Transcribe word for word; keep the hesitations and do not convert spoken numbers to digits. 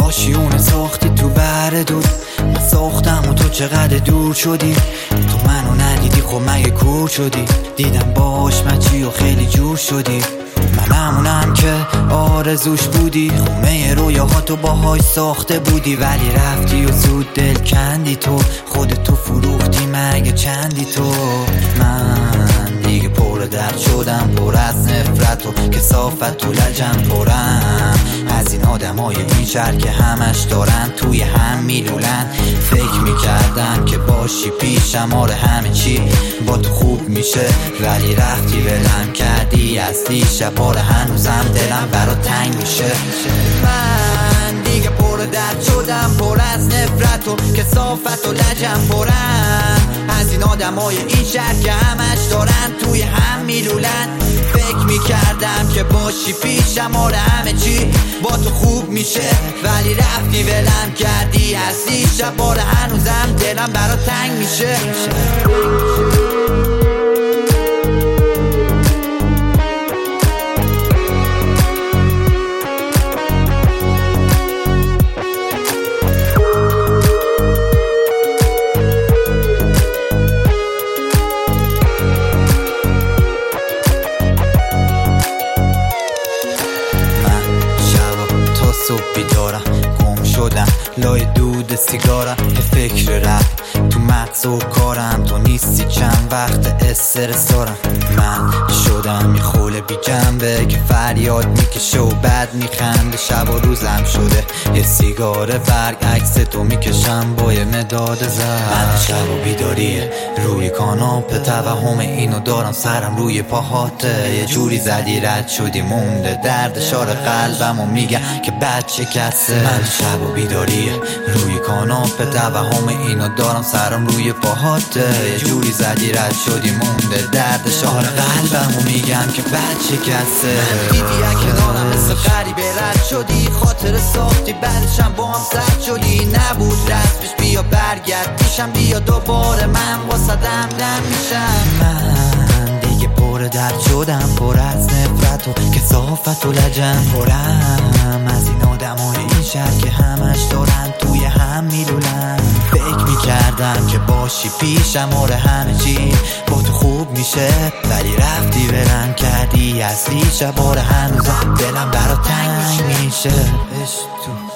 آشیونه ساختی تو بر دور، من ساختم و تو چقدر دور شدی. تو منو ندیدی خب مگه کور شدی؟ دیدم باش مچی و خیلی جور شدی. من همونم که آرزوش بودی، خونه رویاهاتو باهاش ساخته بودی، ولی رفتی و زود دل کندی. تو خودتو فروختی مگه چندی تو؟ من دیگه پر درد شدم، پر از نفرت و کثافت تو لجم پرم از این آدمای این شهر که همش دارن توی هم میلولن. فکر میکردم که باشی پیشم، آره همه چی با تو خوب میشه، ولی رفتی ولم کردی از دیشب. آره هنوزم دلم برات تنگ میشه. من دیگه پر درد شدم، پر از نفرت و کثافت و لجم پرم از این آدمای این شهر که همش دارن توی هم میلولن. فکر میکردم که باشی پیشم، آره همه چی با تو خوب میشه، ولی رفتی ولم کردی از دیشب. آره هنوزم دلم برات تنگ میشه. صبح بیدارم گم شدم لای دود سیگارم، به فکر رفت تو مغز و کارم. تو نیستی چند وقت استرس دارم. من شدم یه خوله بی جنبه که فریاد میکشه و بعد میخنده. شب و روزم شده یه سیگار برگ، عکس تو میکشم با یه مداد زرد. من شب و بیداریه روی کاناپه، توهم اینو دارم سرم روی پاهاته. یه جوری زدی رد شدی مونده درد شار قلبم و میگم که بد شکسته. من شب و بیداریه روی کاناپه، توهم اینو دارم سرم روی پاهاته. یه جوری زدی رد شدی مونده درد شار قلبم و میگم که بد شکسته. دیدی کنارم مثل غریبه رد شدی، خاطر ساختی بعدشم با هم سرد شدی. نبود رسمش بیا برگرد پیشم، بیا دوباره من واسدم دم میشم. من دیگه پر درد شدم، پر از نفرت و کثافت و لجن پرم از این آدمای این شهر که همش دارن توی هم میلولن. فکر میکردم که باشی پیشم، آره همه چی با تو خوب میشه، ولی رفتی ولم کردی از دیشب. آره هنوزم دلم برات تنگ میشه.